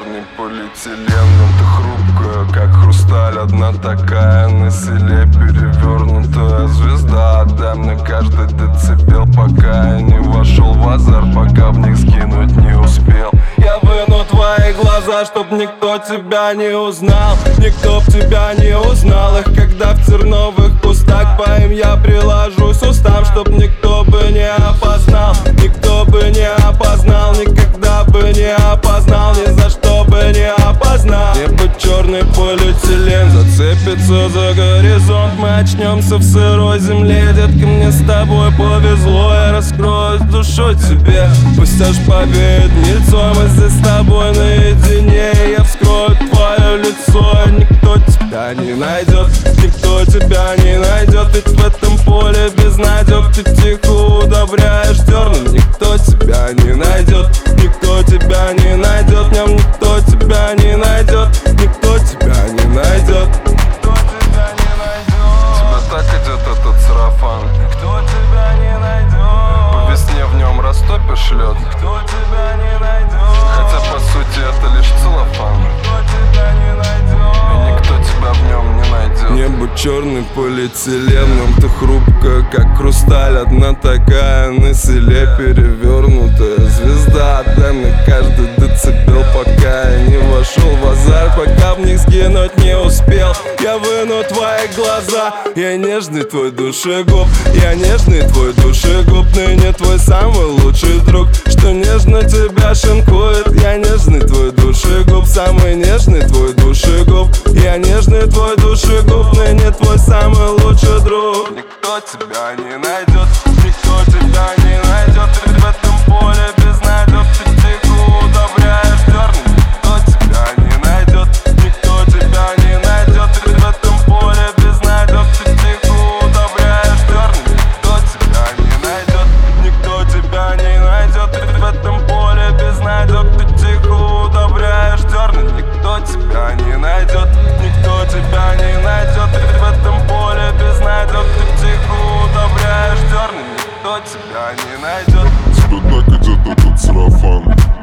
черный полиэтилен, но ты хрупкая, как хрусталь. Одна такая на селе, перевернутая звезда. Отдай мне каждый децибел, пока я не вошел в азарт, пока в них скинуть не успел. Я выну твои глаза, чтоб никто тебя не узнал. Никто б тебя не узнал их, когда в терновых кустах по им я приложусь устам, чтоб никто бы не опознал. Никто бы не опознал, никогда бы не опознал, ни за что бы не опознал. Небо черный полиэтилен зацепится за горизонт. Мы очнемся в сырой земле, детка, мне с тобой повезло. Я раскроюсь душой тебе, пусть аж повеет лицо. Мы здесь с тобой наедине, я вскрою твое лицо. Никто тебя не найдет, никто тебя не найдет, ведь в этом поле безнадёг ты тихо удобряешь дерном. Никто тебя не найдет, никто тебя не найдет, в нем никто тебя не найдет, никто тебя не найдет. Никто тебя не найдет. Тебе так идет этот сарафан. Никто тебя не найдет. По весне в нем растопишь лед. Никто тебя не найдет. Хотя по сути это лишь целлофан. Никто тебя не найдет. И никто тебя в нем не найдет. Небо черный полиэтиленом, ты хрупкая, как хрусталь. Одна такая на селе, перевернутая звезда. Отдай мне каждый децибел, пока я не вошел в азарт, пока в них сгинуть не успел. Я выну твои глаза, я нежный твой душегуб. Я нежный твой душегуб, ныне твой самый лучший друг, что нежно тебя шинкует. Я нежный твой душегуб, самый нежный твой душегуб. Я нежный твой душегуб, ныне твой самый лучший друг. Никто тебя не найдет, никто тебя не найдет, ведь в этом поле безнадёг ты тихо удобряешь дерном. Никто тебя не найдет, никто тебя не найдет, ведь в этом поле безнадёг ты тихо удобряешь дерном. Никто тебя не найдет, никто тебя не найдет, ведь в этом поле безнадёг ты тихо удобряешь дерном. Никто тебя не найдет, никто тебя не найдет, ведь в этом поле безнадёг ты тихо удобряешь дерном. Никто тебя не найдет. Тебе так идет этот сарафан.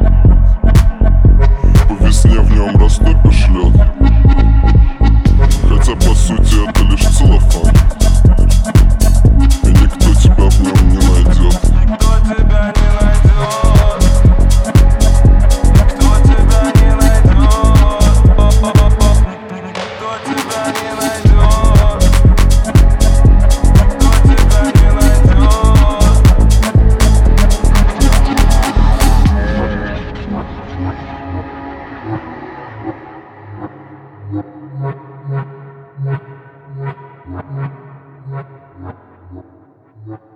По весне в нем растопишь лед. Хотя по сути это лишь целлофан. И никто тебя в нем не найдет. Никто тебя не найдет. Никто тебя не найдет. Никто тебя не найдет. Никто тебя не найдет. Yeah.